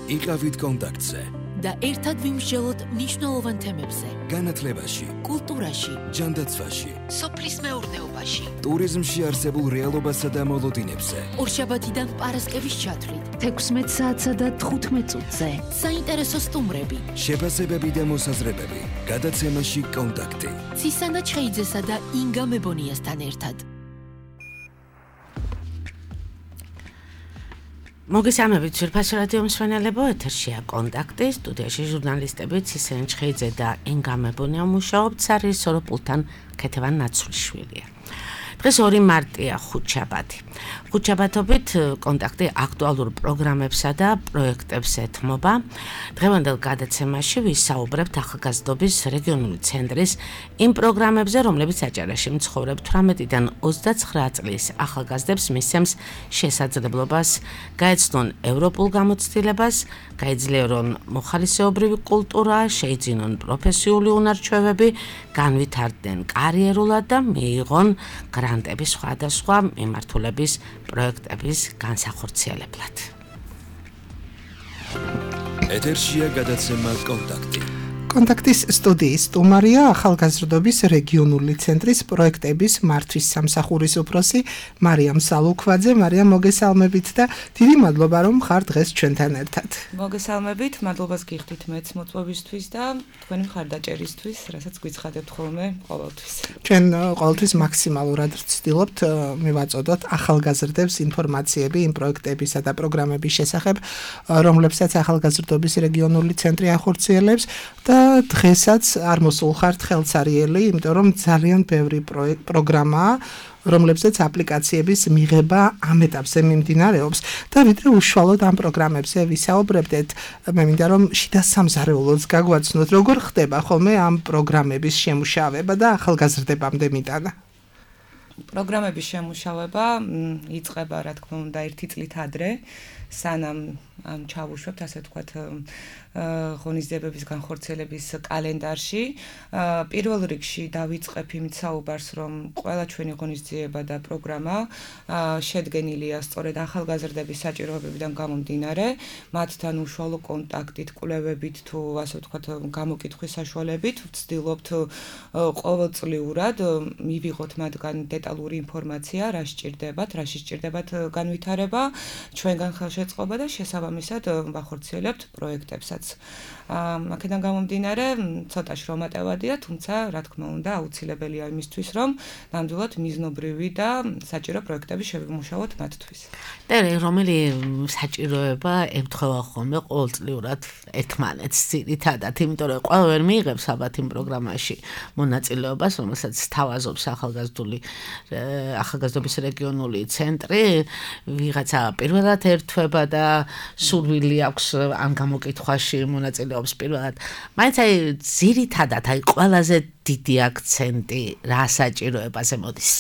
იყავით კონტაქტზე და ერთად ვიმსჯელოთ მნიშვნელოვან თემებზე. განათლებაში, კულტურაში, ჯანდაცვაში, სოფლის მეურნეობაში, ტურიზმში არსებულ რეალობასა და მოლოდინებზე. ორშაბათიდან პარასკევის ჩათვლით, 16 საათსა და 15 წუთზე. საინტერესო სტუმრები, შეფასებები და მოსაზრებები. გადაცემაში კონტაქტი. ცისანა ჩხეიძესა და ინგა მებონიასთან ერთად. მოგესალმებით ძვირფასო რადიო მსმენელებო, ეთერშია კონტაქტი, სტუდიაში ჟურნალისტები ცისანა ჩხეიძე და ინგა მებონია მუშაობთ, არის სოროპულთან ქეთევან ნაცვლიშვილია. დღეს 2 მარტია ხუთშაბათი. ხუთშაბათობით კონტაქტი აქტუალურ პროგრამებსა და პროექტებს ეთმობა. დღევანდელ გადაცემაში ვისაუბრებთ ახალგაზრდობის რეგიონული ცენტრის იმ პროგრამებზე, რომლებიც აჭარაში მცხოვრებ 18-დან 29 წლის ახალგაზრდებს მისცემს შესაძლებლობას გაეცნონ ევროპულ გამოცდილებას, გაეძლიერონ მოხალისეობრივი კულტურა, შეიძინონ პროფესიული უნარჩვევები, განვითარდნენ კარიერულად და მიიღონ გრანტების სხვადასხვა მიმართულების პროექტების განსახორციელებლად. ეთერშია გადაცემა კონტაქტი. კონტაქტის სტუდიის სტუმარია ახალგაზრდობის რეგიონული ცენტრის პროექტების მართვის სამსახურის უფროსი მარიამ სალუქვაძე. მარიამ, მოგესალმებით და დიდი მადლობა რომ ხარ დღეს ჩვენთან ერთად. მოგესალმებით, მადლობას გიხდით მეც მოწვევისთვის და თქვენი მხარდაჭერისთვის, რასაც გვიცხადებთ ხოლმე ყოველთვის. ჩვენ ყოველთვის მაქსიმალურად ვცდილობთ მივაწოდოთ ახალგაზრდებს ინფორმაციები იმ პროექტებისა და პროგრამების შესახებ, რომლებსაც ახალგაზრდობის რეგიონული ცენტრი ახორციელებს და დღესაც არ მოსულხართ ხელსარიელი, იმიტომ რომ ძალიან ბევრი პროგრამაა, რომლებზეც აპლიკაციების მიღება ამ ეტაპზე მიმდინარეობს და ვიდრე უშუალოდ ამ პროგრამებზე ვისაუბრებდეთ, მე მინდა რომ შიდა სამზარეულოც გაგვაცნოთ, როგორ ხდება ხოლმე ამ პროგრამების შემუშავება და ახალგაზრდებამდე მიტანა. პროგრამების შემუშავება იწყება, რა თქმა უნდა, 1 წლით ადრე, სანამ ჩავუშვებთ, ასე ვთქვათ, ღონისძიებების განხორციელების კალენდარში. პირველ რიგში დავიწყებ იმით საუბარს, რომ ყველა ჩვენი ღონისძიება და პროგრამა შედგენილია სწორედ ახალგაზრდების საჭიროებებიდან გამომდინარე, მათთან უშუალო კონტაქტით, კვლევებით თუ ასე ვთქვათ, გამოკითხვის საშუალებით ვცდილობთ ყოველწლიურად მივიღოთ მათგან დეტალური ინფორმაცია, რა სჭირდებათ, რაში სჭირდებათ განვითარება, ჩვენგან ხელშეწყობა და შესაბამისად ვახორციელებთ პროექტებსაც. აქედან გამომდინარე, ცოტა შრომატევადია, თუმცა რა თქმა უნდა, აუცილებელია იმისთვის, რომ ნამდვილად მიზნობრივი და საჭირო პროექტები შევიმუშაოთ მათთვის. და რომელი საჭიროება ემთხვევა ხოლმე ყოველწლიურად ერთმანეთს ძირითადად, იმიტომ რომ ყველა ვერ მიიღებს ალბათ იმ პროგრამაში მონაწილეობას, რომელსაც თავაზობს ახალგაზრდობის რეგიონული ცენტრი, ვიღაცა პირველად ერთვება და სურვილი აქვს ამ გამოკითხვაში მონაწილეობს პირველად. მაინც ძირითადად ყველაზე დიდი აქცენტი რა საჭიროებაზე მოდის?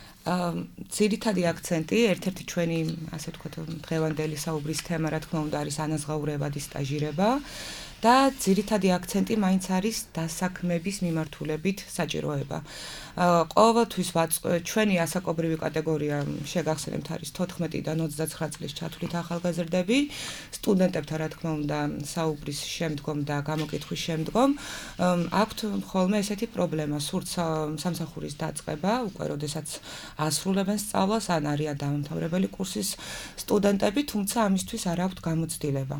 ძირითადი აქცენტი, ერთ-ერთი ჩვენი, ასე ვთქვათ, დღევანდელი საუბრის თემა, რა თქმა უნდა, არის ანაზღაურებადი სტაჟირება და ძირითადი აქცენტი მაინც არის დასაქმების მიმართულებით საჭიროება. ყოველთვის ჩვენი ასაკობრივი კატეგორია შეგახსენებთ არის 14-დან 29 წლის ჩათვლით ახალგაზრდები, სტუდენტებთან რა თქმა უნდა საუბრის შემდგომ და გამოკითხვის შემდგომ აქვთ ხოლმე ესეთი პრობლემა, სურთ სამსახურის დაწყება, უკვე როდესაც ასრულებენ სწავლას, ან არიან დამამთავრებელი კურსის სტუდენტები, თუმცა ამისთვის არ აქვთ გამოცდილება.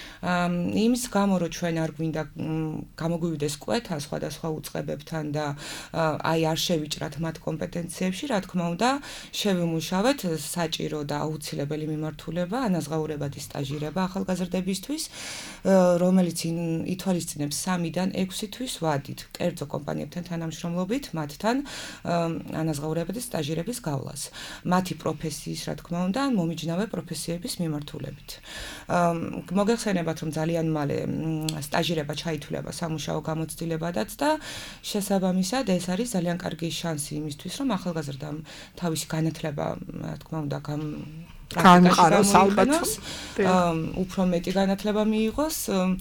იმის გამო, რომ ჩვენ არ გვინდა გამოგვივიდეს კვეთა სხვადასხვა უწყებებთან და აი არ შევიჭრათ მათ კომპეტენციებში, რა თქმა უნდა, შევიმუშავეთ საჭირო და აუცილებელი მიმართულება, ანაზღაურებადი სტაჟირება ახალგაზრდებისთვის, რომელიც ითვალისწინებს 3-დან 6 თვის ვადით, კერძო კომპანიებთან თანამშრომლობით, მათთან ანაზღაურებადი სტაჟირების გავლას. მათი პროფესიის, რა თქმა უნდა, მომიჯნავე პროფესიების მიმართულებით. მოგეხსენებათ, რომ ძალიან მალე სტაჟირება ჩაითვლება სამუშაო გამოცდილებადაც და შესაბამისად ეს არის ძალიან კარგი შანსი იმისთვის, რომ ახალგაზრდამ თავისი განათლება, რა თქმა უნდა, განყაროს ალბათ, უფრო მეტი განათლება მიიღოს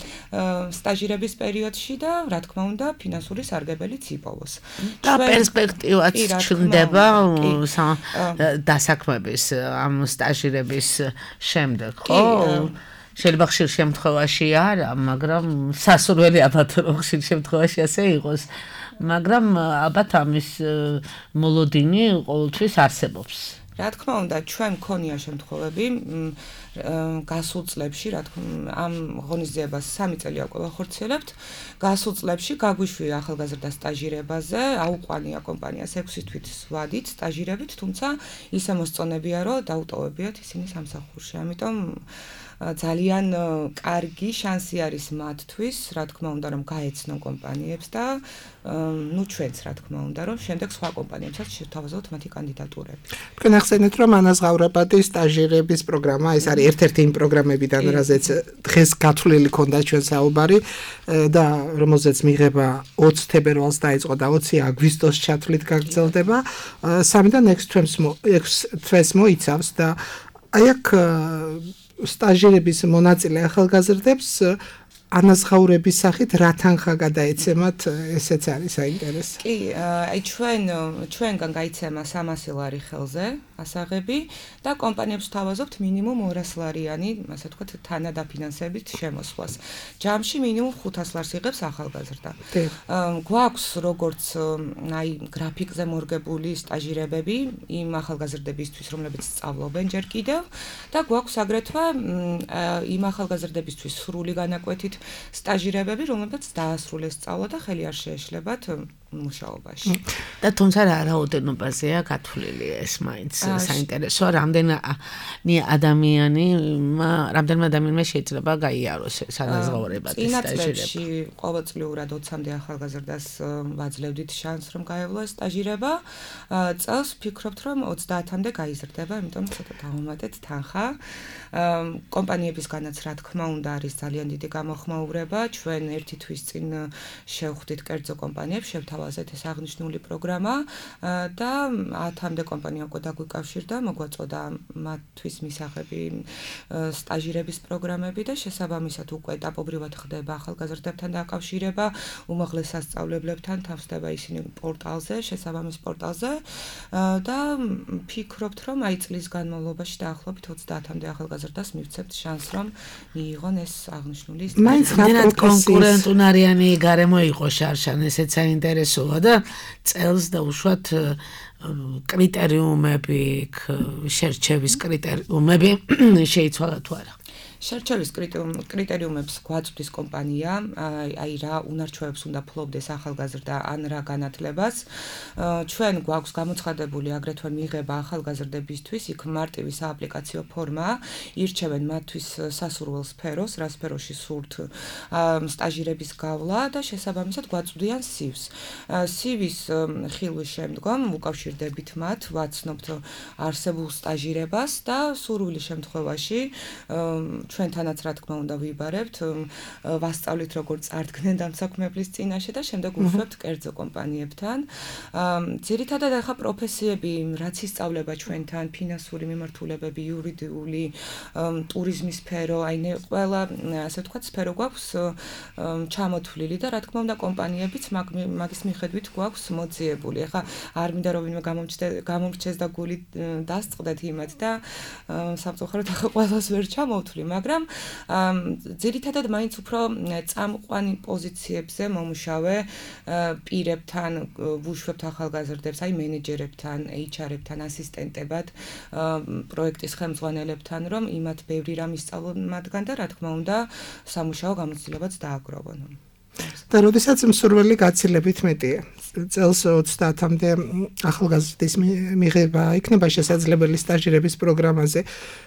სტაჟირების პერიოდში და რა თქმა უნდა, ფინანსური სარგებელიც იპოვოს. და პერსპექტივაც ჩნდება დასაქმების ამ სტაჟირების შემდეგ, ხო? შეიძლება ხშირ შემთხვევაში არა, მაგრამ სასურველი ალბათ რომ ხშირ შემთხვევაში ასე იყოს, მაგრამ ალბათ ამის მოლოდინი ყოველთვის არსებობს. რა თქმა უნდა, ჩვენ მქონია შემთხვევები გასულ წლებში, რა თქმა ამ ღონისძიებას 3 წელი უკვე ვახორციელებთ. გასულ წლებში გაგვიშვია ახალგაზრდა სტაჟირებაზე, აუყვანია კომპანიას 6 თვით ვადით სტაჟირებით, თუმცა ისე მოსწონებია, რომ დაუტოვებიათ ისინი სამსახურში. ამიტომ ძალიან კარგი შანსი არის მათთვის, რა თქმა უნდა, რომ გაეცნონ კომპანიებს და ნუ ჩვენც რა თქმა უნდა, რომ შემდეგ სხვა კომპანიებსაც შევთავაზოთ მათი კანდიდატურები. თქვენ ახსენეთ, რომ ანაზღაურებადი სტაჟირების პროგრამა, ეს არის ერთ-ერთი იმ პროგრამებიდან, რაზეც დღეს გათვლილი ქონდა ჩვენ საუბარი და რომელზეც მიღება 20 თებერვალს დაიწყო და 20 აგვისტოს ჩათვლით გაგრძელდება. 3-დან 6 თვეს მოიცავს და აი აქ სტაჟირების მონაწილე ახალგაზრდებს ანაზღაურების სახით რა თანხა გადაეცემათ, ესეც არის საინტერესო. კი, აი ჩვენგან გაიცემა 300 ლარი ხელზე ასაღები და კომპანიებს ვთავაზობთ მინიმუმ 200 ლარიანი, ასე ვთქვათ, თანადაფინანსებით შემოსვლას. ჯამში მინიმუმ 500 ლარს იღებს ახალგაზრდა. გვაქვს როგორც აი გრაფიკზე მორგებული სტაჟირებები იმ ახალგაზრდებისთვის, რომლებიც სწავლობენ ჯერ კიდევ და გვაქვს აგრეთვე იმ ახალგაზრდებისთვის სრული განაკვეთით სტაჟირებები, რომლებიც დაასრულეს სწავლა და ხელი არ შეეშლებათ მუშაობაში. და თუმცა რა რაოდენობაზეა გათვლილი ეს მაინც საინტერესოა, რამდენი ადამიანმა შეიძლება გაიაროს ეს ანაზღაურებადი სტაჟირება. წინაწლებში ყოველწლიურად 20-მდე ახალგაზრდას ვაძლევდით შანსს, რომ გაევლო ეს სტაჟირება. წელს ვფიქრობთ, რომ 30-მდე გაიზრდება, იმიტომ ცოტა დავუმატეთ თანხა. კომპანიებისგანაც რა თქმა უნდა არის ძალიან დიდი გამოხმაურება. ჩვენ ერთი თვის წინ შევხვდით კერძო კომპანიებს, შევთავაზეთ ეს აღნიშნული პროგრამა და 10-მდე კომპანია უკვე დაგვიკავშირდა, მოგვაწოდა მათთვის მისაღები სტაჟირების პროგრამები და შესაბამისად უკვე ეტაპობრივად ხდება ახალგაზრდებთან დაკავშირება, უმაღლეს სასწავლებლებთან თავსდება ისინი პორტალზე, შესაბამის პორტალზე და ვფიქრობთ, რომ აი წლის განმავლობაში დაახლოებით 30-მდე ახალგაზრდას მივცემთ შანსს, რომ მიიღონ ეს აღნიშნული სტაჟირება. კონკურენტუნარიანი გარემო იყო შარშან, ესეც საინტერესოა და წელს დაუშვათ კრიტერიუმები, შერჩევის კრიტერიუმები შეიცვალა თუ არა? შერჩევის კრიტერიუმებს გვაწვდის კომპანია, აი რა უნარჩვევებს უნდა ფლობდეს ახალგაზრდა ან რა განათლებას. ჩვენ გვაქვს გამოცხადებული აგრეთვე მიღება ახალგაზრდებისთვის, იქ მარტივი სააპლიკაციო ფორმა, ირჩევენ მათთვის სასურველ სფეროს, რა სფეროში სურთ სტაჟირების გავლა და შესაბამისად გვაწვდიან CV-ს. CV-ს ხილვის შემდგომ უკავშირდებით მათ, ვაცნობთ არსებულ სტაჟირებას და სურვილის შემთხვევაში ჩვენთანაც რა თქმა უნდა ვიბარებთ, ვასწავლით როგორ წარდგნენ დამსაქმებლის წინაშე და შემდეგ ვუშვებთ კერძო კომპანიებთან. ძირითადად ახლა პროფესიები, რაც ისწავლება ჩვენთან, ფინანსური მიმართულებები, იურიდიული, ტურიზმის სფერო, აი ყველა ასე ვთქვათ სფერო გვაქვს ჩამოთვლილი და რა თქმა უნდა კომპანიებიც მაგის მიხედვით გვაქვს მოძიებული. ახლა არ მინდა რომ ვინმე გამომრჩეს და გული დასწყდეთ იმათ და სამწუხაროდ ახლა ყველას ვერ ჩამოვთვლი, მაგრამ ძირითადად მაინც უფრო წამყვანი პოზიციებზე მომუშავე პირებთან ვუშვებთ ახალგაზრდებს, აი მენეჯერებთან, HR-ებთან, ასისტენტებად, პროექტის ხელმძღვანელებთან, რომ იმათ ბევრი რამ ისწავლონ მათგან და რა თქმა უნდა სამუშაო გამოცდილებაც დააგროვონ. და როდესაც მსურველი გაცილებით მეტია, წელს 30-მდე ახალგაზრდის მიღება იქნება შესაძლებელი სტაჟირების პროგრამაზე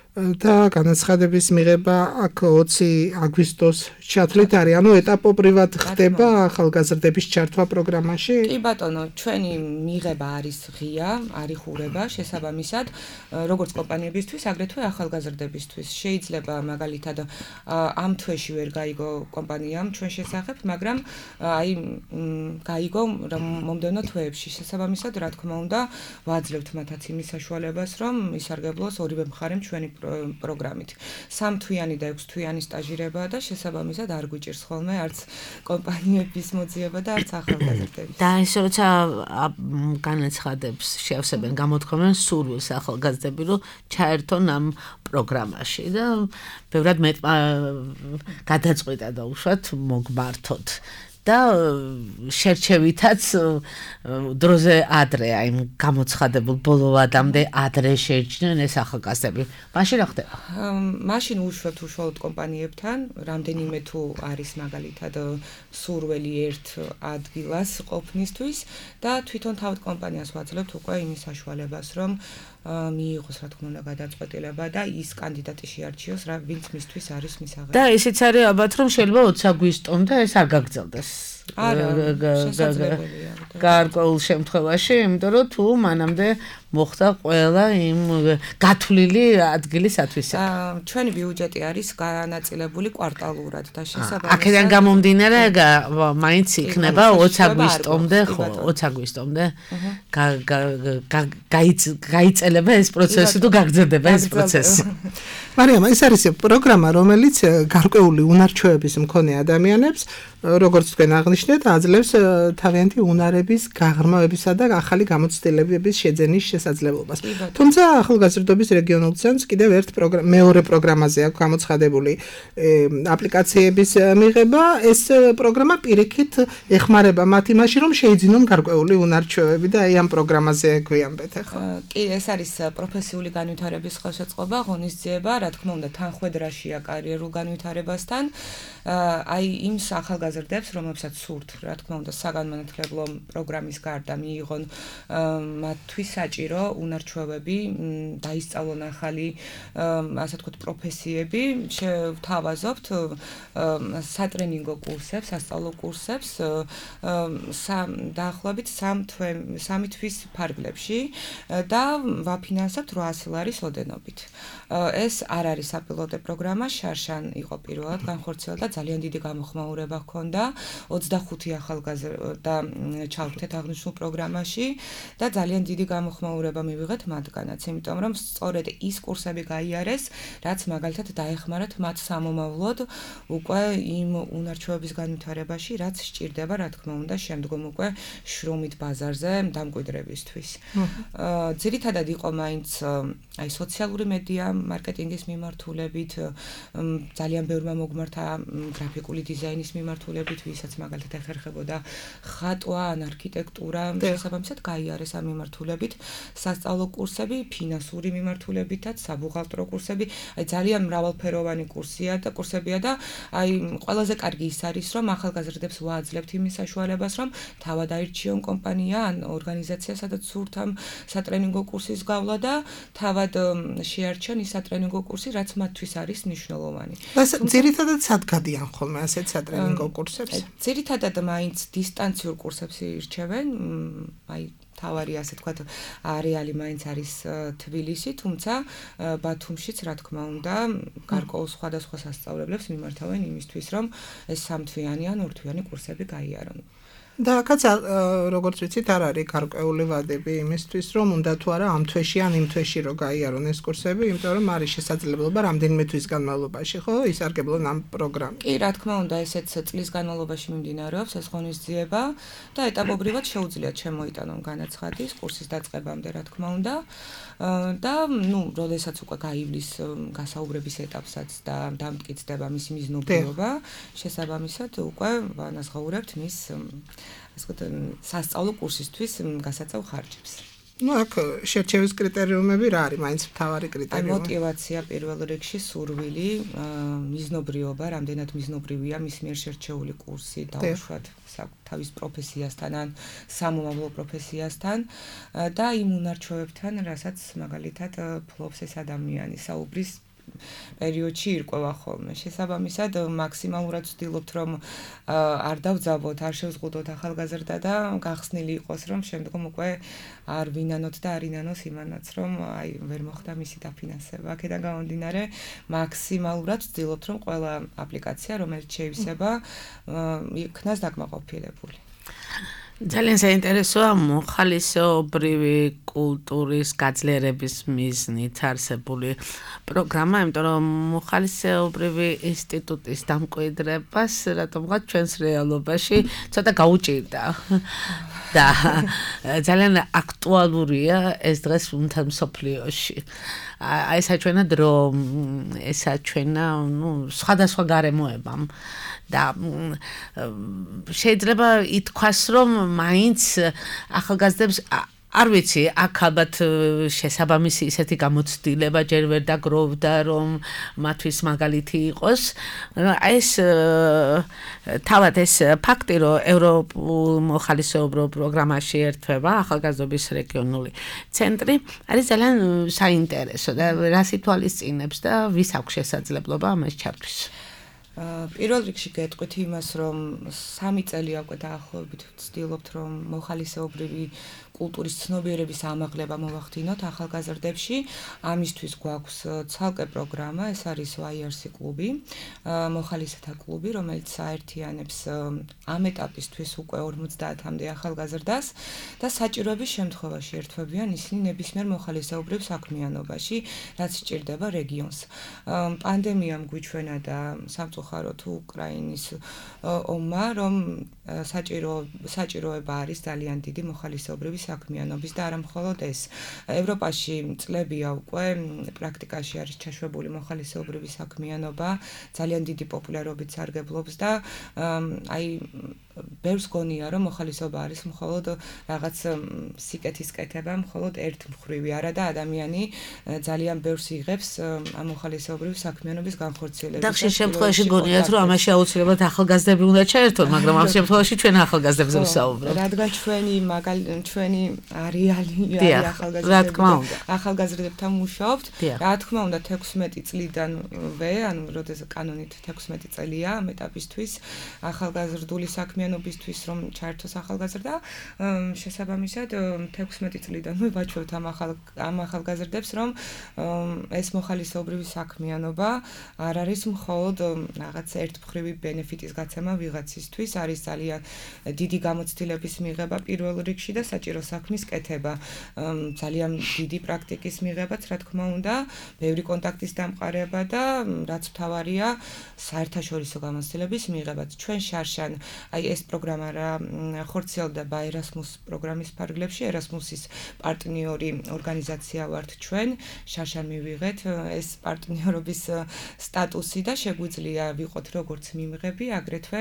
და განაცხადების მიღება აქ 20 აგვისტოს ჩათვლით არის, ანუ ეტაპობრივად ხდება ახალგაზრდების ჩართვა პროგრამაში? კი ბატონო, ჩვენი მიღება არის ღია, არის ხურება, შესაბამისად, როგორც კომპანიებისთვის, აგრეთვე ახალგაზრდებისთვის. შეიძლება მაგალითად ამ თვეში ვერ გაიგო კომპანიამ ჩვენ შესახებ, მაგრამ აი გაიგო მომდევნო თვეებში. შესაბამისად, რა თქმა უნდა, ვაძლევთ მათაც იმის საშუალებას, რომ ისარგებლოს ორივე მხარემ ჩვენი პროგრამით. 3 თვიანი და 6 თვიანი სტაჟირებაა და შესაბამისად არ გვიჭირს ხოლმე არც კომპანიების მოძიება და არც ახალგაზრდების. და ეს როცა განაცხადებს შეავსებენ გამოთქვამენ სურვილს ახალგაზრდები რომ ჩაერთონ ამ პროგრამაში და ბევრად მეტმა გადაწყვიტა და უშუალოდ მოგმართოთ. და შერჩევითაც დროზე ადრე აი გამოცხადებულ ბოლო ვადამდე ადრე შეჭდნენ ეს ახალგაზრდები. მაშინ რა ხდება? მაშინ უშუალოდ კომპანიებთან რამდენიმე თუ არის მაგალითად სურველი ერთ ადგილას ყოფნისთვის და თვითონ თავად კომპანიას ვაძლევთ უკვე იმის საშუალებას რომ მიიღოს რა თქმა უნდა გადაწყვეტილება და ის კანდიდატი შეარჩიოს რა ვინც მისთვის არის მისაღები. და ისიც არის ალბათ რომ შეიძლება 20 აგვისტომდე ეს არ გაგრძელდეს. არა, შესაძლებელია. გარკვეულ შემთხვევაში, იმიტომ რომ თუ მანამდე მოხდა ყველა იმ გათვლილი ადგილისათვის. ჩვენი ბიუჯეტი არის განაწილებული კვარტალურად და შესაბამისად აქედან გამომდინარე მაინც იქნება 20 აგვისტომდე, ხო, 20 აგვისტომდე გაიწელება ეს პროცესი თუ გაგრძელდება ეს პროცესი. მარიამ, ეს არის პროგრამა, რომელიც გარკვეული უნარჩვევების მქონე ადამიანებს, როგორც თქვენ აღნიშნეთ, აძლევს თავიანთი უნარების გაღრმავებისა და ახალი გამოცდილებების შეძენის შესაძლებლობას. თუმცა ახალგაზრდობის რეგიონულ ცენტრს კიდევ ერთ მეორე პროგრამაზე აქვს გამოცხადებული აპლიკაციების მიღება. ეს პროგრამა პირიქით ეხმარება მათ იმაში, რომ შეიძინონ გარკვეული უნარჩვევები და აი ამ პროგრამაზე გვიამბეთ ახლა. კი, ეს არის პროფესიული განვითარების ხელშეწყობა, ღონისძიება, რა თქმა უნდა, თანხვედრაშია კარიერულ განვითარებასთან. აი იმ ახალგაზრდებს, რომლებსაც სურთ, რა თქმა უნდა, საგანმანათლებლო პროგრამის გარდა მიიღონ მათთვის საჭირო უნარჩვევები, დაისწავლონ ახალი, ასე ვთქვათ, პროფესიები, შევთავაზობთ სატრენინგო კურსებს, სასწავლო კურსებს დაახლოებით 3 თვის ფარგლებში და ვაფინანსებთ 800 ლარის ოდენობით. ეს არ არის საპილოტო პროგრამა, შარშან იყო პირველად განხორციელდა და ძალიან დიდი გამოხმაურება ჰქონდა 25 ახალგაზრდა ჩავხვდეთ აღნიშნულ პროგრამაში და ძალიან დიდი გამოხმაურება მივიღეთ მათგანაც, იმიტომ რომ სწორედ ის კურსები გაიარეს, რაც მაგალითად დაეხმარათ მათ სამომავლოდ უკვე იმ უნარჩვევების განვითარებაში, რაც სჭირდება, რა თქმა უნდა, შემდგომ უკვე შრომით ბაზარზე დამკვიდრებისთვის. ძირითადად იყო მაინც აი სოციალური მედია მარკეტინგის მიმართულებით, ძალიან ბევრმა მოგმართა გრაფიკული დიზაინის მიმართულებით, ვისაც მაგალითად ეხერხებოდა ხატვა ან არქიტექტურა, შესაბამისად გაიარეს ამ მიმართულებით სასწავლო კურსები, ფინანსური მიმართულებითაც, საბუღალტრო კურსები, აი ძალიან მრავალფეროვანი კურსებია და აი ყველაზე კარგი ის არის, რომ ახალგაზრდებს ვაძლევთ იმის საშუალებას, რომ თავად აირჩიონ კომპანია ან ორგანიზაცია, სადაც სურთ ამ სატრენინგო კურსის გავლა და თავად შეარჩიონ ის სატრენინგო კურსი, რაც მათთვის არის მნიშვნელოვანი. ძირითადად სად გადიან ხოლმე ასეთ სატრენინგო კურსებს? ძირითადად მაინც დისტანციურ კურსებს ირჩევენ, აი თავარი ასე ვთქვათ, არეალი მაინც არის თბილისი, თუმცა ბათუმშიც რა თქმა უნდა, გარკვეულ სხვადასხვა სასწავლებლებს მიმართავენ იმისთვის, რომ ეს 3 თვიანი ან 2 თვიანი კურსები გაიარონ. და აქაც როგორც ვიცით, არ არის გარკვეული ვადები იმისთვის, რომ უნდა თუ არა ამ თვეში ან იმ თვეში რო გაიარონ ეს კურსები, იმიტომ რომ არის შესაძლებლობა რამდენიმე თვის განმავლობაში, ხო, ისარგებლონ ამ პროგრამით. კი, რა თქმა უნდა, ესეც წლის განმავლობაში მიმდინარეობს ეს ღონისძიება და ეტაპობრივად შეუძლიათ შემოიტანონ განაცხადის კურსის დაწყებამდე, რა თქმა უნდა. და როდესაც უკვე გაივლის გასაუბრების ეტაპსაც და დამტკიცდება მისი მიზნობრიობა, შესაბამისად უკვე ვანაზღაურებთ მის სასწავლო კურსისთვის გასაწევ ხარჯებს. აქ შერჩევის კრიტერიუმები რა არის, მაინც მთავარი კრიტერიუმი? მოტივაცია პირველ რიგში, სურვილი, მიზნობრიობა, რამდენად მიზნობრივია მის მიერ შერჩეული კურსი, დაუშვათ თავის პროფესიასთან ან სამომავლო პროფესიასთან და იმ უნარჩვევებთან, რასაც მაგალითად ფლობს ეს ადამიანი საუბრის პერიოდში ირკვევა ხოლმე. შესაბამისად, მაქსიმალურად ვცდილობთ, რომ არ დავძაბოთ, არ შევზღუდოთ ახალგაზრდა და გახსნილი იყოს, რომ შემდგომ უკვე არ ვინანოთ და არ ინანოს იმანაც, რომ აი ვერ მოხდა მისი დაფინანსება. აქედან გამომდინარე, მაქსიმალურად ვცდილობთ, რომ ყველა აპლიკაცია, რომელიც შეივსება, იქნას დაკმაყოფილებული. ძალიან საინტერესოა მოხალისეობრივი კულტურის გაძლიერების მიზნით არსებული პროგრამა, იმიტომ რომ მოხალისეობრივი ინსტიტუტის დამკვიდრებას რატომღაც ჩვენს რეალობაში ცოტა გაუჭირდა. და ძალიან აქტუალურია ეს დღეს მთელ მსოფლიოში. აი საჩვენად რომ ესაჩვენა, სხვადასხვა გარემოებამ და შეიძლება ითქვას რომ მაინც ახალგაზრდებს არ ვიცი, აქ ალბათ შესაბამისი ისეთი გამოცდილება ჯერ ვერ დაგროვდა, რომ მათთვის მაგალითი იყოს. ეს თავად ეს ფაქტი, რომ ევროპულ მოხალისეობრივ პროგრამაში ერთვება ახალგაზრდობის რეგიონული ცენტრი, არის ძალიან საინტერესო და რას ითვალისწინებს და ვის აქვს შესაძლებლობა ამას ჩართვის. პირველ რიგში გეტყვით იმას, რომ 3 წელი უკვე დაახლოებით ვცდილობთ, რომ მოხალისეობრივი კულტურის ცნობიერების ამაღლება მოვახდინოთ ახალგაზრდებში. ამისთვის გვაქვს ცალკე პროგრამა, ეს არის YRC კლუბი, მოხალისეთა კლუბი, რომელიც აერთიანებს ამ ეტაპისთვის უკვე 50-მდე ახალგაზრდას და საჭიროების შემთხვევაში ერთვებიან ისინი ნებისმიერ მოხალისეობრივ საქმიანობაში, რაც სჭირდება რეგიონს. პანდემიამ გვიჩვენა და სამწუხაროდ უკრაინის ომმა, რომ საჭიროება არის ძალიან დიდი მოხალისეობრივი საქმიანობის და არა მხოლოდ ეს. ევროპაში წლებია უკვე პრაქტიკაში არის ჩაშვებული მოხალისეობრივი საქმიანობა, ძალიან დიდი პოპულარობით სარგებლობს და აი ბევრს გონია, რომ მოხალისეობა არის მხოლოდ რაღაც სიკეთის კეთება, მხოლოდ ერთ მხრივი არა და ადამიანი ძალიან ბევრს იღებს ამ მოხალისეობრივი საქმიანობის განხორციელებას. და ხშირ შემთხვევაში გონიათ, რომ ამაში აუცილებლად ახალგაზრდები უნდა ჩაერთონ, მაგრამ ამ შემთხვევაში ჩვენ ახალგაზრდებზე ვსაუბრობთ. რადგან ჩვენი არეალი ახალგაზრდებთან მუშაობთ, რა თქმა უნდა 16 წლიდანვე, ანუ როდესაც კანონით 16 წელია ამ ეტაპისთვის ახალგაზრდული საქმიანობისთვის რომ ჩაერთოს ახალგაზრდა, შესაბამისად 16 წლიდანვე ვაჩვევთ ამ ახალგაზრდებს, რომ ეს მოხალისეობრივი საქმიანობა არ არის მხოლოდ რაღაც ერთმხრივი ბენეფიტის გაცემა ვიღაცისთვის, არის ძალიან დიდი გამოცდილების მიღება პირველ რიგში და საჭირო საქმის კეთება, ძალიან დიდი პრაქტიკის მიღებაც, რა თქმა უნდა, ბევრი კონტაქტის დამყარება და რაც მთავარია, საერთაშორისო გამოცდილების მიღებაც. ჩვენ შარშან, აი ეს პროგრამა რა ხორციელდება Erasmus პროგრამის ფარგლებში, Erasmus-ის პარტნიორი ორგანიზაცია ვართ ჩვენ, შარშან მივიღეთ ეს პარტნიორობის სტატუსი და შეგვიძლია ვიყოთ როგორც მიმღები, აგრეთვე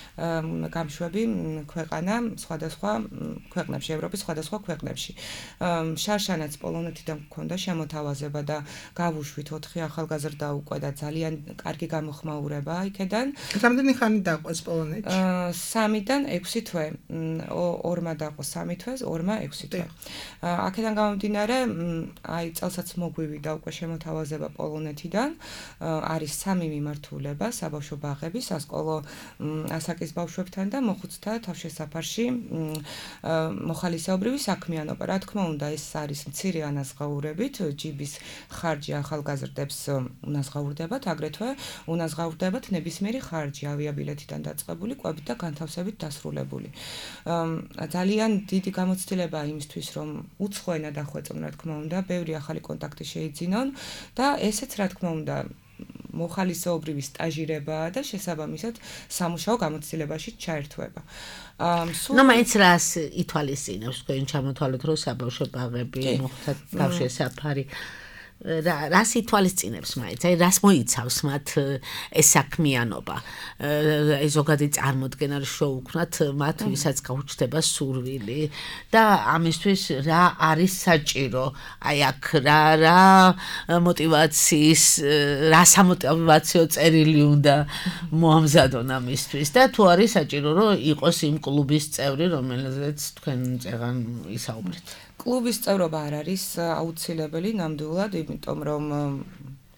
გამშვები ქვეყანა სხვადასხვა ქვეყნებში, ევროპის სხვადასხვა ქვეყნებში. შარშანაც პოლონეთიდან გქონდა შემოთავაზება და გავუშვით 4 ახალგაზრდა უკვე და ძალიან კარგი გამოხმაურება იქედან. რამდენი ხანი დაყვეს პოლონეთში? 3-დან 6 თვე. 2-მა დაყვეს 3 თვე, 2-მა 6 თვე. აქედან გამომდინარე, აი წელსაც მოგვივიდა უკვე შემოთავაზება პოლონეთიდან. არის 3 მიმართულება, საბავშვო ბაღები, სასკოლო ასაკის ბავშვებთან და მოხუცთა თავშესაფარში მოხალისეობრივი საქმიანობა. რა თქმა უნდა, ეს არის მცირე ანაზღაურებით, ჯიბის ხარჯი ახალგაზრდებს უნაზღაურდებათ, აგრეთვე უნაზღაურდებათ ნებისმიერი ხარჯი ავიაბილეთიდან დაწყებული, კვებით და განთავსებით დასრულებული. ძალიან დიდი გამოცდილებაა იმისთვის, რომ უცხო ენა დახვეწონ, რა თქმა უნდა, ბევრი ახალი კონტაქტი შეიძინონ და ესეც რა თქმა უნდა მოხალისეობრივი სტაჟირებაა და შესაბამისად სამუშაო გამოცდილებაში ჩაერთვება. მაინც რას ითვალისწინებს თქვენ ჩამოთვალოთ, რომ საბავშვო ბაღები, მოხუცთა თავშესაფარი რას ითვალისწინებს მაინც? აი რას მოიცავს მათ ეს საქმიანობა? აი ზოგადი წარმოდგენა შეუქმნათ მათ, ვისაც გაუჩნდება სურვილი და ამისთვის რა არის საჭირო? აი აქ რა мотиваციის, რა სამოტივაციო წერილი უნდა მოამზადონ ამისთვის და თუ არის საჭირო, რომ იყოს იმ კლუბის წევრი, რომელზეც თქვენ წეღან ისაუბრეთ? კლუბის წევრობა არ არის აუცილებელი ნამდვილად, იმიტომ რომ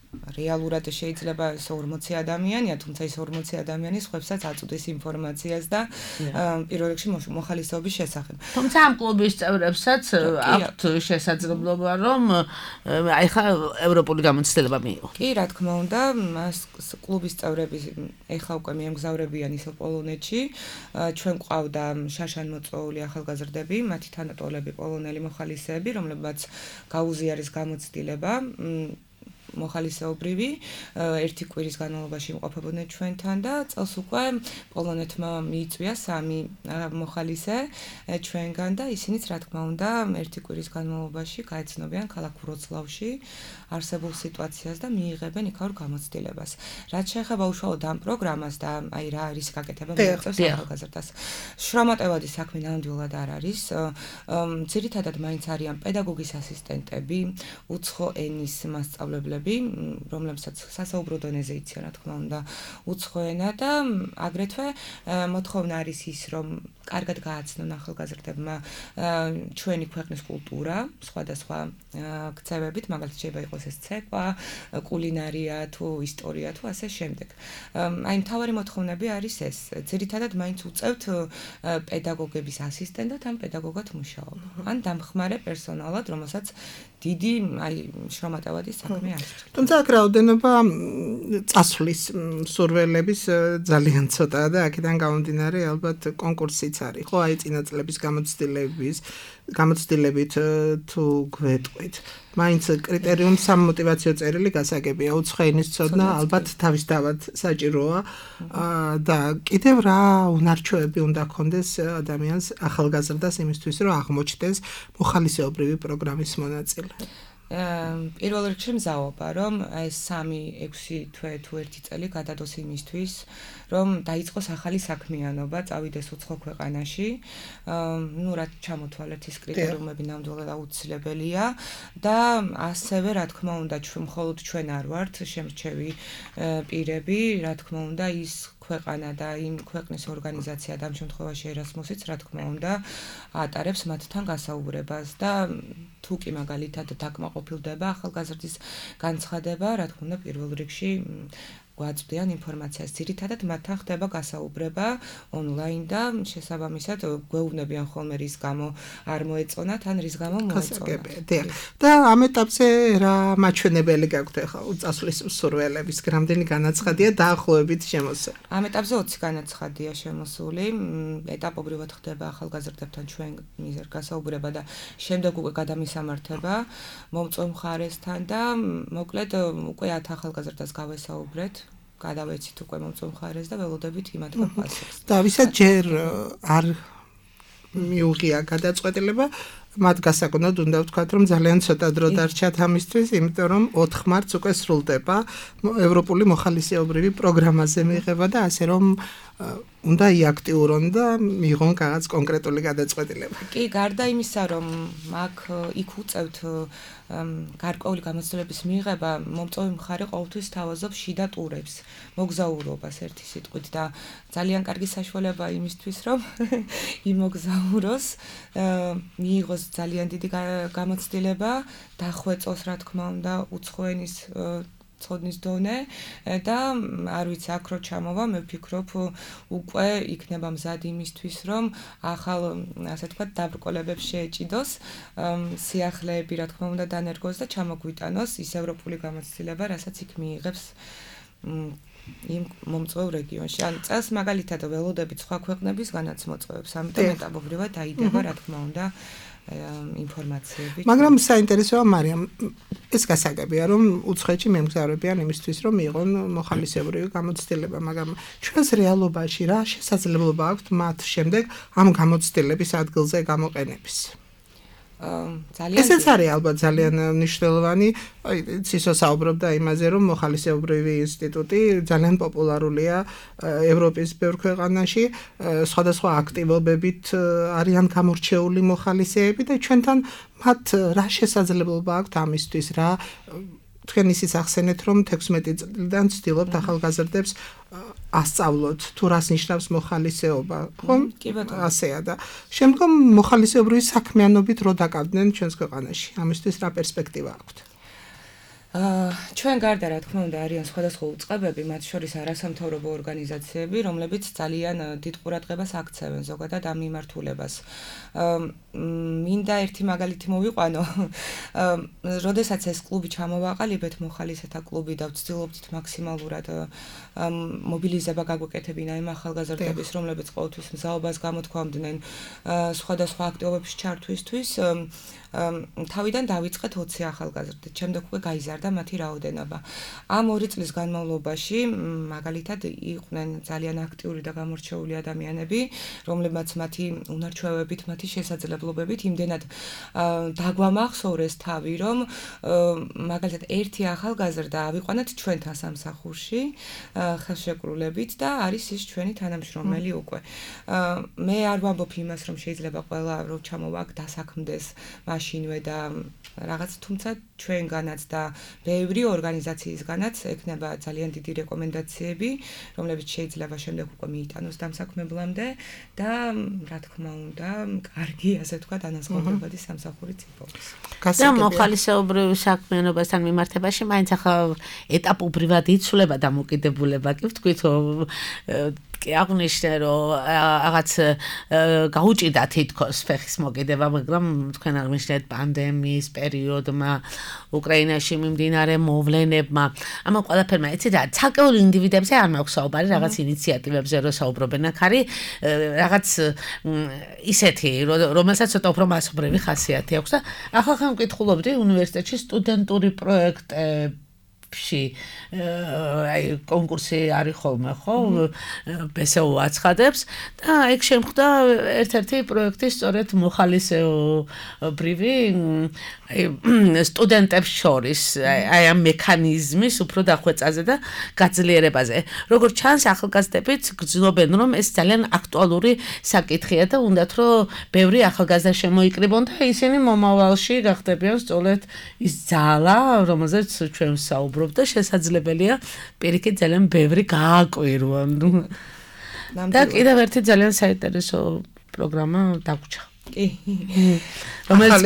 რეალურად შეიძლება 40 ადამიანია, თუმცა ეს 40 ადამიანი სხვებსაც აწუდის ინფორმაციას და პირველ რიგში მოხალისეობის შესახებ. თუმცა ამ კლუბის წევრებსაც აქვთ შესაძლებლობა რომ აი ხა ევროპული გამოცდილება მიიღო. კი, რა თქმა უნდა, კლუბის წევრები ეხლა უკვე მიემგზავრებიან ისევ პოლონეთში. ჩვენ ყავდა შაშან მოწვეული ახალგაზრდები, მათი თანატოლები პოლონელი მოხალისეები, რომლებმაც გაუზიარეს გამოცდილება მოხალისეობრივი ერთი კვირის განმავლობაში იმყოფებოდნენ ჩვენთან და წელს უკვე პოლონეთმა მიიწვია 3 მოხალისე ჩვენგან და ისინიც რა თქმა უნდა ერთი კვირის განმავლობაში გაეცნობიან ქალაქ ვროცლავში არსებულ სიტუაციას და მიიღებენ იქაურ გამოცდილებას. რაც შეეხება უშუალოდ ამ პროგრამას და აი რა არის გაკეთება მოიწევს ახალგაზრდას. შრომატევადი საქმე ნამდვილად არ არის. ძირითადად მაინც არიან პედაგოგის ასისტენტები, უცხო ენის მასწავლებლები, რომლებსაც სასაუბრო დონეზე იციან, რა თქმა უნდა, უცხო ენა და აგრეთვე მოთხოვნა არის ის, რომ კარგად გააცნონ ახალგაზრდებმა ჩვენი ქვეყნის კულტურა, სხვადასხვა ქცევებით, მაგალითად შეიძლება იყოს ეს ცეკვა, კულინარია თუ ისტორია თუ ასე შემდეგ. აი მთავარი მოთხოვნები არის ეს. ძირითადად მაინც უწევთ პედაგოგების ასისტენტად ან პედაგოგად მუშაობა. ან დამხმარე პერსონალად, რომელსაც დიდი აი შრომატევადი საქმე აქვს. თუმცა აქ რაოდენობა წასვლის მსურველების ძალიან ცოტაა და აქედან გამომდინარე ალბათ კონკურსიც არის, ხო, აი წინა წლების გამოცდილებით თუ გვეტყვით. მაინც კრიტერიუმს სამოტივაციო წერილი გასაგებია, უცხო ენის ცოდნა ალბათ თავისთავად საჭიროა და კიდევ რა უნარჩვევები უნდა ქონდეს ადამიანს ახალგაზრდას იმისთვის, რომ აღმოჩნდეს მოხალისეობრივი პროგრამის მონაწილე. პირველ რიგში მზაობა, რომ ეს 3-6 თვე თუ 1 წელი გადადოს იმისთვის, რომ დაიწყოს ახალი საქმიანობა, წავიდეს უცხო ქვეყანაში. ნუ რა ჩამოთვალეთ ის კრიტერიუმები ნამდვილად აუცილებელია და ასევე რა თქმა უნდა, მხოლოდ ჩვენ არ ვართ შემრჩევი პირები, რა თქმა უნდა, ის ქვეყანა და იმ ქვეყნის ორგანიზაცია და ამ შემთხვევაში ერასმუსიც რა თქმა უნდა ატარებს მათთან გასაუბრებას და თუ კი მაგალითად დაკმაყოფილდება ახალგაზრდის განცხადება, რა თქმა უნდა პირველ რიგში გვაწვდიან ინფორმაციას. ძირითადად მათთან ხდება გასაუბრება ონლაინ და შესაბამისად გვეუბნებიან ხოლმე რის გამო არ მოეწონათ ან რის გამო მოეწონათ. და ამ ეტაპზე რა მაჩვენებელი გაქვთ ახლა წასვლის მსურველების რამდენი განაცხადია დაახლოებით შემოსული? ამ ეტაპზე 20 განაცხადია შემოსული. ეტაპობრივად ხდება ახალგაზრდებთან ჩვენ მიზერ გასაუბრება და შემდეგ უკვე გადამისამართება მომწვევ მხარესთან და მოკლედ უკვე 10 ახალგაზრდას გავესაუბრეთ. გადავეცით უკვე მომწვევ მხარეს და ველოდებით იმათგან პასუხს. და ვისაც ჯერ არ მიუღია გადაწყვეტილება, მათ გასაგონად უნდა ვთქვათ, რომ ძალიან ცოტა დრო დარჩათ ამისთვის, იმიტომ რომ 4 მარტს უკვე სრულდება ევროპული მოხალისეობრივი პროგრამაზე მიღება და ასე რომ უნდა იაქტიურონ და მიიღონ რაღაც კონკრეტული გადაწყვეტილება. კი, გარდა იმისა, რომ აქ იქ უწევთ გარკვეული გამოცდილების მიღება, მომწვევი მხარე ყოველთვის თავაზობს შიდა ტურებს, მოგზაურობას ერთი სიტყვით და ძალიან კარგი საშუალება იმისთვის, რომ იმოგზაუროს, მიიღოს ძალიან დიდი გამოცდილება, დახვეწოს რა თქმა უნდა უცხო ენის ცოდნის დონე და არ ვიცი აქ რო ჩამოვა მე ვფიქრობ უკვე იქნება მზად იმისთვის რომ ახალ ასე ვთქვათ დაბრკოლებებს შეეჭიდოს სიახლეები რა თქმა უნდა დანერგოს და ჩამოგვიტანოს ის ევროპული გამოცდილება რასაც იქ მიიღებს იმ მომწვევ რეგიონში. ან წელს მაგალითად ველოდებით სხვა ქვეყნებისგანაც მოწვევებს, ამიტომ ეტაპობრივად დაიდება რა თქმა უნდა ინფორმაციები. მაგრამ საინტერესოა მარიამ ეს გასაგებია რომ უცხოეთში მიემგზავრებიან იმისთვის რომ მიიღონ მოხალისეობრივი გამოცდილება, მაგრამ ჩვენს რეალობაში რა შესაძლებლობა აქვს მათ შემდეგ ამ გამოცდილების ადგილზე გამოყენების? ძალიან ესეც არის ალბათ ძალიან მნიშვნელოვანი. ცისო საუბრობდა იმაზე, რომ მოხალისეობრივი ინსტიტუტი ძალიან პოპულარულია ევროპის ბევრ ქვეყანაში, სხვადასხვა აქტივობებით არიან გამორჩეული მოხალისეები და ჩვენთან მათ რა შესაძლებლობა აქვს ამისთვის, რა თქვენ ისიც ახსენეთ, რომ 16 წლიდან ცდილობთ ახალგაზრდებს ასწავლოთ თუ რას ნიშნავს მოხალისეობა, ხო? კი ბატონო. ასეა და შემდგომ მოხალისეობრივი საქმიანობით რო დაკავდნენ ჩვენს ქვეყანაში. ამისთვის რა პერსპექტივა აქვთ? ჩვენ გარდა რა თქმა უნდა არიან სხვადასხვა უწყებები, მათ შორის არასამთავრობო ორგანიზაციები, რომლებიც ძალიან დიდ ყურადღებას აქცევენ ზოგადად ამ მიმართულებას. მინდა ერთი მაგალითი მოვიყვანო. როდესაც ეს კლუბი ჩამოვაყალიბეთ, მოხალისეთა კლუბი და ვცდილობდით მაქსიმალურად მობილიზება გაგვეკეთებინა იმ ახალგაზრდების, რომლებიც ყოველთვის მზაობას გამოთქვამდნენ სხვადასხვა აქტივობებში ჩართვისთვის. თავიდან დავიწყეთ 20 ახალგაზრდით, შემდეგ უკვე გაიზარდა მათი რაოდენობა. ამ 2 წლის განმავლობაში მაგალითად იყვნენ ძალიან აქტიური და გამორჩეული ადამიანები, რომლებმაც მათი უნარჩვევებით, მათი შესაძლებლობებით იმდენად დაგვამახსოვრეს თავი, რომ მაგალითად ერთი ახალგაზრდა ავიყვანეთ ჩვენთან სამსახურში ხელშეკრულებით და არის ის ჩვენი თანამშრომელი უკვე. მე არ ვამბობ იმას, რომ შეიძლება ყველა რომ ჩამოვაკ დასაქმდეს მაშინვე და რაღაც, თუმცა ჩვენგანაც და ბევრი ორგანიზაციისგანაც ექნება ძალიან დიდი რეკომენდაციები, რომლებიც შეიძლება შემდეგ უკვე მიიტანოს დამსაქმებლამდე და რა თქმა უნდა, კარგი, ასე ვთქვათ, ანაზღაურებადი სამსახურიც იპოვოს. და მოხალისეობრივ საქმიანობასთან მიმართებაში მაინც ახლა ეტაპობრივად იცვლება დამოკიდებულება, კი ვთქვით, კი აღნიშნე, რომ რაღაც გაუჭირდა თითქოს ფეხის მოკიდება, მაგრამ თქვენ აღნიშნეთ პანდემიის პერიოდმა, უკრაინაში მიმდინარე მოვლენებმა, ამან ყველაფერმა იცით რა, ცალკეულ ინდივიდებზე არ მაქვს საუბარი, რაღაც ინიციატივებზე რო საუბრობენ, აქ არის რაღაც ისეთი, რომელსაც ცოტა უფრო მასობრივი ხასიათი აქვს და ახლა ხმკითხულობდი უნივერსიტეტში სტუდენტური პროექტებში აი კონკურსი არის ხოლმე, ხო? BSU აცხადებს და ეგ შემხვდა ერთ-ერთი პროექტი სწორედ მოხალისეობრივი სტუდენტებს შორის აი ამ მექანიზმის უფრო დახვეწაზე და გაძლიერებაზე. როგორც ჩანს, ახალგაზრდებიც გრძნობენ, რომ ეს ძალიან აქტუალური საკითხია და უნდათ რომ ბევრი ახალგაზრდა შემოიკრიბონ და ისინი მომავალში გახდებიან სწორედ ის ძალა, რომელზეც ჩვენ ვსაუბრობთ და შესაძლებელია პირიქით ძალიან ბევრი გააკვირვონ. და კიდევ ერთი ძალიან საინტერესო პროგრამა დაგვრჩა. კი. რომელიც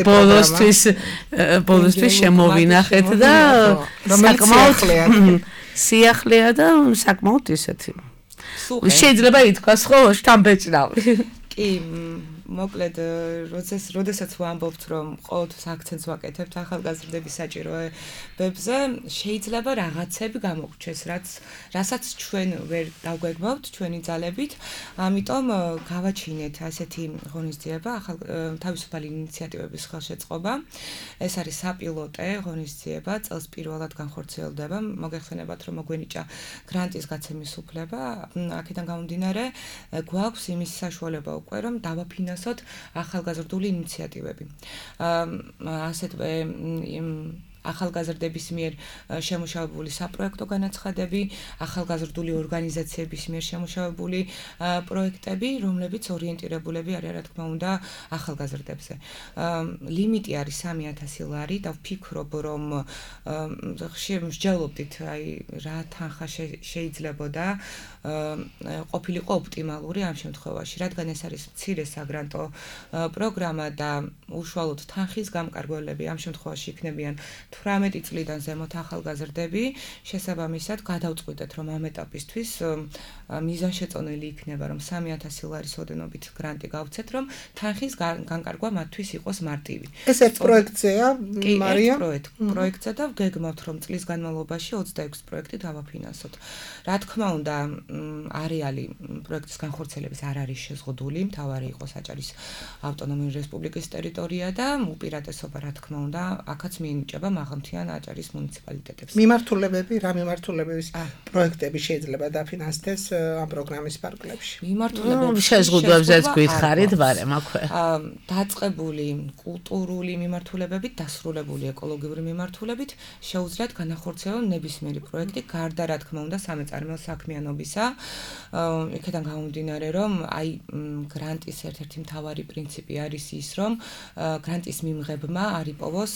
ბოლოსთვის შემოვინახეთ და საკმაოდ სიახლეა და საკმაოდ ისეთი. შეიძლება ითქვას, ხო, შთამბეჭდავი. კი, მოკლედ, როდესაც ვამბობთ, რომ ყოველთვის აქცენტს ვაკეთებთ ახალგაზრდების საჭიროებებზე, შეიძლება რაღაცები გამოგრჩეს, რასაც ჩვენ ვერ დავგვეგმავთ ჩვენი ძალებით, ამიტომ გავაჩინეთ ასეთი ღონისძიება, თავისუფალი ინიციატივების ხელშეწყობა. ეს არის საპილოტე ღონისძიება, წელს პირველად განხორციელდება, მოგეხსენებათ, რომ მოგვენიჭა გრანტის გაცემის უფლება, აქედან გამომდინარე, გვაქვს იმის საშუალება უკვე, რომ დავაფინანსოთ ახალგაზრდული ინიციატივები. ასეთვე ახალგაზრდების მიერ შემუშავებული საპროექტო განაცხადები, ახალგაზრდული ორგანიზაციების მიერ შემუშავებული პროექტები, რომლებიც ორიენტირებულები არის, რა თქმა უნდა, ახალგაზრდებზე. ლიმიტი არის 3000 ლარი და ვფიქრობ, რომ ხშირ მსჯელობდით, აი რა თანხა შეიძლებოდა ყოფილიყო ოპტიმალური ამ შემთხვევაში, რადგან ეს არის მცირე საგრანტო პროგრამა და უშუალოდ თანხის გამკარგვალები ამ შემთხვევაში იქნებიან 18 წლიდან ზემოთ ახალგაზრდები, შესაბამისად გადავწყვიტეთ, რომ ამ ეტაპისთვის მიზანშეწონილი იქნება, რომ 3000 ლარის ოდენობით გრანტი გავცეთ, რომ თანხის განკარგვა მათთვის იყოს მარტივი. ეს ერთ პროექტზეა, მარია? პროექტზე და ვგეგმავთ, რომ წლის განმავლობაში 26 პროექტი დავაფინანსოთ. რა თქმა უნდა, არეალი პროექტის განხორციელების არ არის შეზღუდული, მთავარი იყო საჭარის ავტონომიური რესპუბლიკის ტერიტორია და უპირატესობა, რა თქმა უნდა, აქაც მიენიჭება მაღალმთიან აჭარის მუნიციპალიტეტებს. მიმართულებები, რა მიმართულების პროექტები შეიძლება დაფინანსდეს ამ პროგრამის პარკლებში? მიმართულებები შეზღუდვებზეც გვითხარით, ბარემ აქვე. დაწყებული კულტურული მიმართულებებით, დასრულებული ეკოლოგიური მიმართულებით შეუძლიათ განახორციელონ ნებისმიერი პროექტი, გარდა რა თქმა უნდა სამეწარმეო საქმიანობისა. იქიდან გამომდინარე, რომ აი გრანტის ერთ-ერთი მთავარი პრინციპი არის ის, რომ გრანტის მიმღებმა არ იპოვოს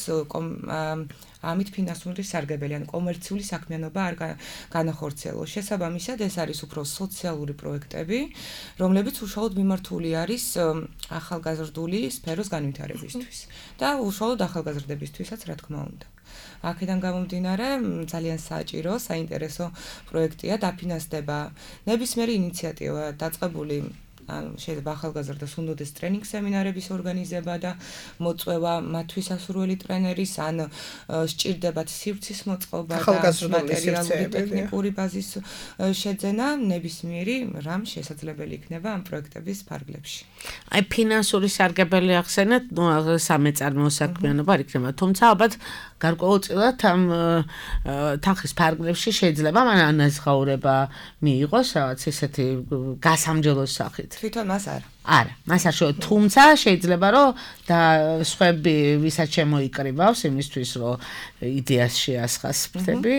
ამით ფინანსური სარგებელი, ან კომერციული საქმიანობა არ განახორციელოს. შესაბამისად, ეს არის უფრო სოციალური პროექტები, რომლებიც უშუალოდ მიმართული არის ახალგაზრდული სფეროს განვითარებისთვის და უშუალოდ ახალგაზრდებისთვისაც, რა თქმა უნდა. აქედან გამომდინარე, ძალიან საჭირო, საინტერესო პროექტია, დაფინანსდება ნებისმიერი ინიციატივა დაწყებული შეიძლება ახალგაზრდას უნდოდეს ტრენინგ სემინარების ორგანიზება და მოწვევა მათთვის სასურველი ტრენერის ან სჭირდებათ სივრცის მოწყობა და მატერიალური ტექნიკური ბაზის შეძენა ნებისმიერი რამ შესაძლებელი იქნება ამ პროექტების ფარგლებში. აი ფინანსური სარგებელი ახსენეთ, სამეწარმეო საქმიანობა არ იქნება, თუმცა ალბათ გარკვეულწილად ამ თანხის ფარგლებში შეიძლება მან ანაზღაურება მიიღოს რაღაც ესეთი გასამჯელო სახით. თვითონ მას არა. არა, მას არ შეიძლება, თუმცა შეიძლება რომ და სხვები ვისაც შემოიკრიბავს იმისთვის რომ იდეას შეასხასფრთები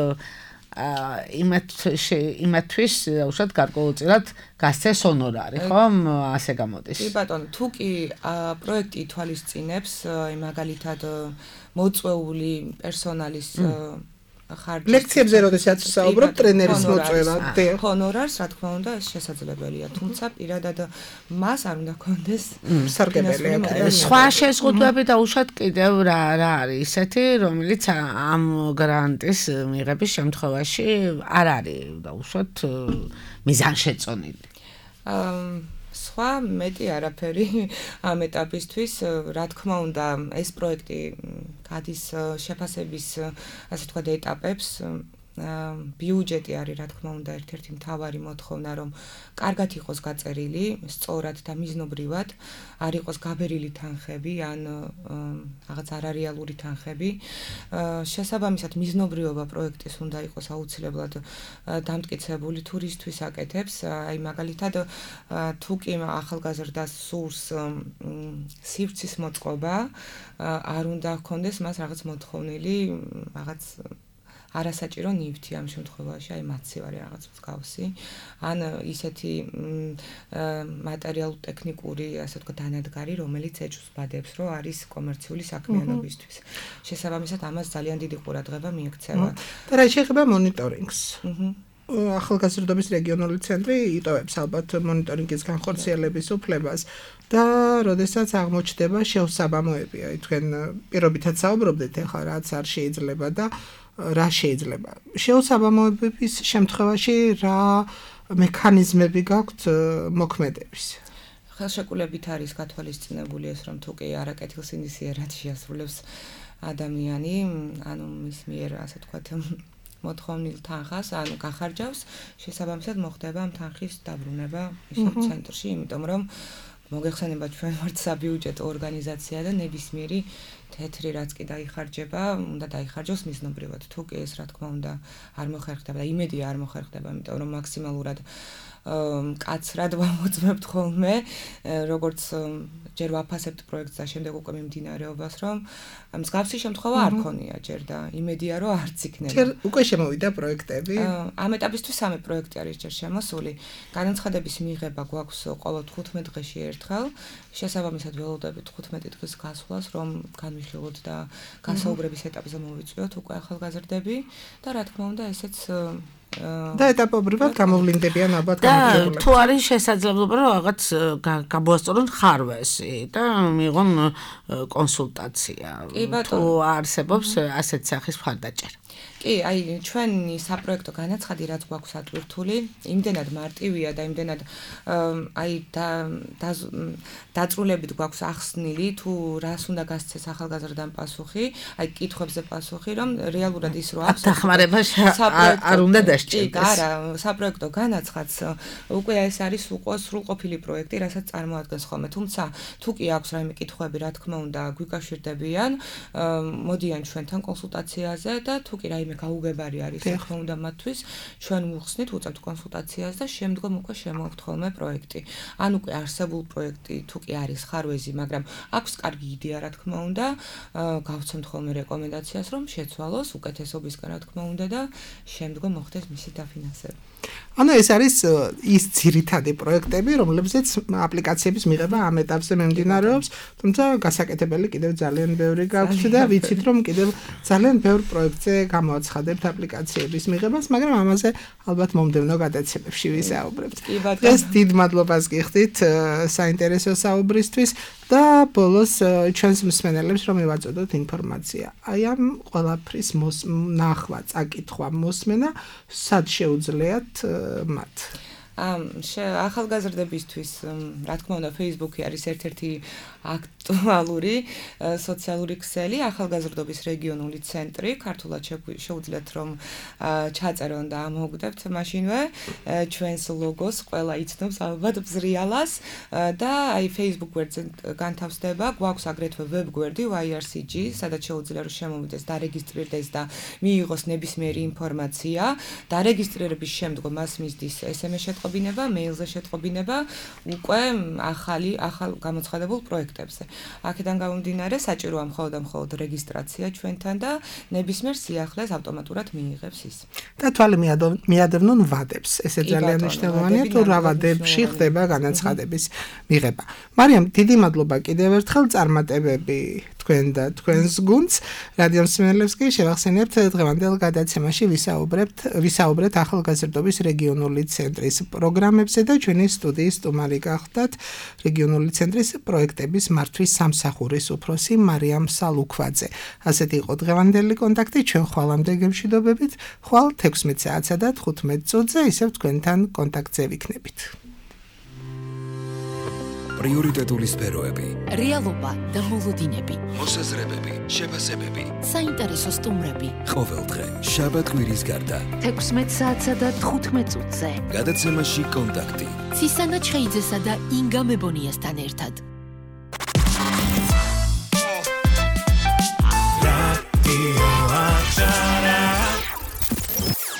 იმათთვის უშუალოდ გარკვეულწილად გასცეს ჰონორარი, ხო? ასე გამოდის. კი ბატონო, თუ კი პროექტი ითვალისწინებს მაგალითად მოწვეული პერსონალის ხარჯის ლექციებზე როდესაც საუბრობ ტრენერის მოწვევა ჰონორარს, რა თქმა უნდა, ეს შესაძლებელია, თუმცა პირადად მას არ უნდა კონდეს სარგებელი. სხვა შეზღუდვები და უშუალოდ კიდევ რა არის ისეთი, რომელიც ამ გრანტის მიღების შემთხვევაში არ არის და უშუალოდ მიზანშეწონილი. სხვა მეტი არაფერი ამ ეტაპისთვის, რა თქმა უნდა, ეს პროექტი გადის შეფასების, ასე ვთქვათ, ეტაპებს. ბიუჯეტი არის, რა თქმა უნდა, ერთ-ერთი მთავარი მოთხოვნა, რომ კარგად იყოს გაწერილი, სწორად და მიზნობრივად, არ იყოს გაბერილი თანხები ან რაღაც არარეალური თანხები. შესაბამისად, მიზნობრიობა პროექტის უნდა იყოს აუცილებლად დამტკიცებული თუ რისთვის აკეთებს. აი მაგალითად, თუ კი ახალგაზრდას სურს სივრცის მოწყობა, არ უნდა ჰქონდეს მას რაღაც მოთხოვნილი, რაღაც არასაჭირო ნივთი ამ შემთხვევაში, აი მაცივარი რაღაც მსგავსი, ან ისეთი მატერიალურ-ტექნიკური, ასე ვთქვათ, დანადგარი, რომელიც ეჭვსბადებს, რომ არის კომერციული საქმიანობისთვის. შესაბამისად, ამას ძალიან დიდი ყურადღება მიექცევა. და რა შეიძლება მონიტორინგს? ახალგაზრდობის რეგიონული ცენტრი იტოვებს ალბათ მონიტორინგის განხორციელების უფლებას და როდესაც აღმოჩნდება შეუსაბამოები, აი თქვენ პირობითად საუბრობდით ახლა რაც არ შეიძლება და რა შეიძლება. შეუსაბამოების შემთხვევაში რა მექანიზმები გაქვთ მოქმედების? ხელშეკრულებით არის გათვალისწინებული ეს, რომ თუ კი არაკეთილ სინდისიერად შეასრულებს ადამიანი, ანუ მის მიერ, ასე ვთქვათ, მოთხოვნილ თანხას, ანუ გახარჯავს, შესაბამისად მოხდება ამ თანხის დაბრუნება ისეთ ცენტრში, იმიტომ რომ მოგეხსენება ჩვენ ვართ საბიუჯეტო ორგანიზაცია და ნებისმიერი თეთრი რაც კი დაიხარჯება, უნდა დაიხარჯოს მიზნობრივად. თუ კი ეს, რა თქმა უნდა, არ მოხერხდება და იმედია არ მოხერხდება, იმიტომ რომ მაქსიმალურად მკაცრად ვამოწმებთ ხოლმე, როგორც ჯერ ვაფასებთ პროექტს და შემდეგ უკვე მიმდინარეობას, რომ მსგავსი შემთხვევა არ ქონია ჯერ და იმედია რომ არც იქნება. ჯერ უკვე შემოვიდა პროექტები. ამ ეტაპისთვის 3 პროექტი არის ჯერ შემოსული. განაცხადების მიღება გვაქვს ყოველ 15 დღეში ერთხელ. შესაბამისად ველოდებით 15 დღის გასვლას, რომ განვიხილოთ და გასაუბრების ეტაპზე მოვიწვიოთ უკვე ახალგაზრდები და რა თქმა უნდა ესეც და ეტაპობრივად გამოვლინდებიან ალბათ გამოგებულები. და თუ არის შესაძლებლობა რომ რაღაც გამოასწორონ ხარვესი და მიიღონ კონსულტაცია. თუ არსებობს ასეთ სახის მხარდაჭერა. კი, აი ჩვენი საპროექტო განაცხადი რაც გვაქვს ატვირთული, იმდენად მარტივია და იმდენად აი დაწრულებით გვაქვს ახსნილი, თუ რას უნდა გასცეს ახალგაზრდამ პასუხი, აი კითხვებზე პასუხი, რომ რეალურად ის რო აქვს დახმარება არ უნდა დასჭირდეს. კი, არა, საპროექტო განაცხადს უკვე ეს არის სრულყოფილი პროექტი, რასაც წარმოადგენს ხოლმე, თუმცა თუ კი აქვს რაიმე კითხვები, რა თქმა უნდა, გვიკავშირდებიან, მოდიან ჩვენთან კონსულტაციაზე და თუ კი რაიმე გაუგებარი არის, რა თქმა უნდა, მათთვის ჩვენ ვუხსნით, უწევთ კონსულტაციას და შემდგომ უკვე შემოვაქვთ ხოლმე პროექტი. ან უკვე არსებულ პროექტი თუ კი არის ხარვეზი, მაგრამ აქვს კარგი იდეა, რა თქმა უნდა, გავცემთ ხოლმე რეკომენდაციას, რომ შეცვალოს უკეთესობისგან, რა თქმა უნდა და შემდგომ მოხდეს მისი დაფინანსება. ანუ ეს არის ის ძირითადი პროექტები, რომლებზეც აპლიკაციების მიღება ამ ეტაპზე მიმდინარეობს, თუმცა გასაკეთებელი კიდევ ძალიან ბევრი გაქვს და ვიცით რომ კიდევ ძალიან ბევრ პროექტზე გამოაცხადებთ აპლიკაციების მიღებას, მაგრამ ამაზე ალბათ მომდევნო გადაცემებში ვისაუბრებთ. დღეს დიდ მადლობას გიხდით საინტერესო საუბრისთვის და ბოლოს ჩვენს მსმენელებს რომ მივაწოდოთ ინფორმაცია. აი ამ ყველაფრის ნახვა, წაკითხვა, მოსმენა სად შეუძლიათ მათ? ახალგაზრდებისთვის, რა თქმა უნდა, Facebook-ი არის ერთ-ერთი აქტუალური სოციალური ქსელი, ახალგაზრდობის რეგიონული ცენტრი, ქართულად შეუძლიათ რომ ჩაწერონ და ამოგვდებთ მაშინვე ჩვენს ლოგოს, ყველა იცნობს ალბათ ბზრიალას და აი Facebook გვერდზე განთავსდება, გვაქვს აგრეთვე ვებ გვერდი YRCG, სადაც შეუძლია რომ შემოვიდეს, დარეგისტრირდეს და მიიღოს ნებისმიერი ინფორმაცია, დარეგისტრირების შემდგომ მას მისდის SMS შეტყობინება, მეილზე შეტყობინება უკვე ახალ გამოცხადებულ პროექტებზე. აქედან გამომდინარე, საჭიროა მხოლოდ რეგისტრაცია ჩვენთან და ნებისმიერ სიახლეს ავტომატურად მიიღებს ის. და თვალი მიადევნონ ვადებს. ესე ძალიან მნიშვნელოვანია, თუ რა ვადებში ხდება განაცხადების მიღება. მარიამ, დიდი მადლობა კიდევ ერთხელ წარმატებები თქვენ და თქვენს გუნდს. რადიო მსმენელებს კი შევახსენებთ დღევანდელ გადაცემაში ვისაუბრეთ ახალგაზრდობის რეგიონული ცენტრის პროგრამებზე და ჩვენი სტუდიის სტუმარი გახდათ რეგიონული ცენტრის პროექტების მართვის სამსახურის უფროსი მარიამ სალუქვაძე. ასეთი იყო დღევანდელი კონტაქტი, ჩვენ ხვალამდე გემშვიდობებით, ხვალ 16 საათსა და 15 წუთზე ისევ თქვენთან კონტაქტზე ვიქნებით. პრიორიტეტული სფეროები, რეალობა და მოლოდინები, მოსაზრებები, შეფასებები, საინტერესო სტუმრები. ყოველდღე, შაბათ-კვირის გარდა. 16 საათსა და 15 წუთზე. გადაცემაში კონტაქტი. ცისანა ჩხეიძესა და ინგა მებონიასთან ერთად.